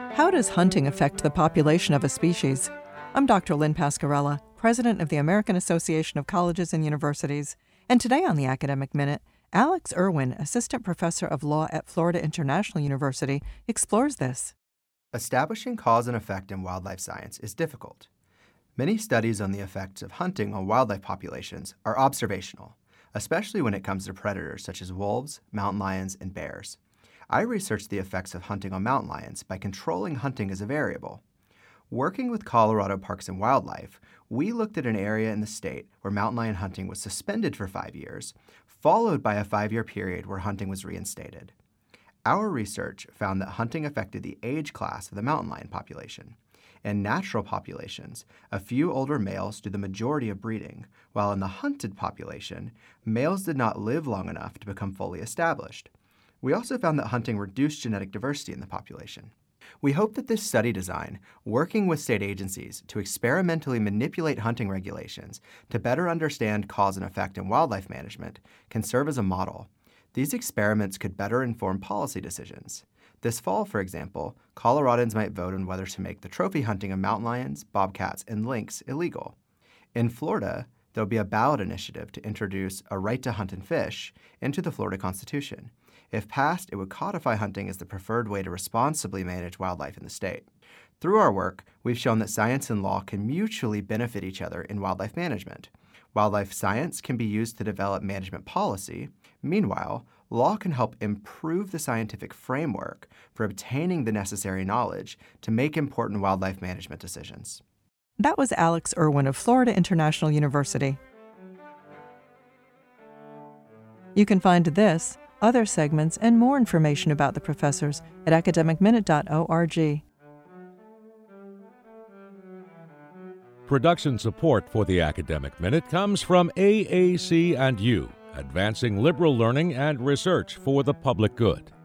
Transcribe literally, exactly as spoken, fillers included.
How does hunting affect the population of a species? I'm Doctor Lynn Pascarella, president of the American Association of Colleges and Universities, and today on the Academic Minute, Alex Irwin, assistant professor of law at Florida International University, explores this. Establishing cause and effect in wildlife science is difficult. Many studies on the effects of hunting on wildlife populations are observational, especially when it comes to predators such as wolves, mountain lions, and bears. I researched the effects of hunting on mountain lions by controlling hunting as a variable. Working with Colorado Parks and Wildlife, we looked at an area in the state where mountain lion hunting was suspended for five years, followed by a five-year period where hunting was reinstated. Our research found that hunting affected the age class of the mountain lion population. In natural populations, a few older males do the majority of breeding, while in the hunted population, males did not live long enough to become fully established. We also found that hunting reduced genetic diversity in the population. We hope that this study design, working with state agencies to experimentally manipulate hunting regulations to better understand cause and effect in wildlife management, can serve as a model. These experiments could better inform policy decisions. This fall, for example, Coloradans might vote on whether to make the trophy hunting of mountain lions, bobcats, and lynx illegal. In Florida, there will be a ballot initiative to introduce a right to hunt and fish into the Florida Constitution. If passed, it would codify hunting as the preferred way to responsibly manage wildlife in the state. Through our work, we've shown that science and law can mutually benefit each other in wildlife management. Wildlife science can be used to develop management policy. Meanwhile, law can help improve the scientific framework for obtaining the necessary knowledge to make important wildlife management decisions. That was Alex Irwin of Florida International University. You can find this, other segments, and more information about the professors at academic minute dot org. Production support for the Academic Minute comes from A A C and U, advancing liberal learning and research for the public good.